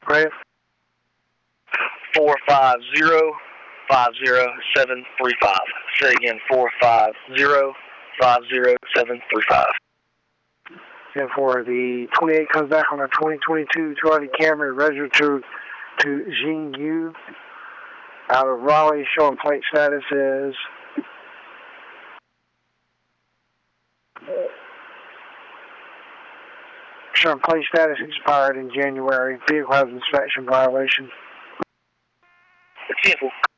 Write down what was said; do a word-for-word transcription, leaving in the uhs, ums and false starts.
Brave. four five zero, five zero seven three five. Say again, four five zero, five zero seven three five. And for the twenty-eight comes back on a twenty twenty-two Toyota Camry registered to Jing Yu out of Raleigh, showing plate status is showing plate status expired in January. Vehicle has inspection violation. Vehicle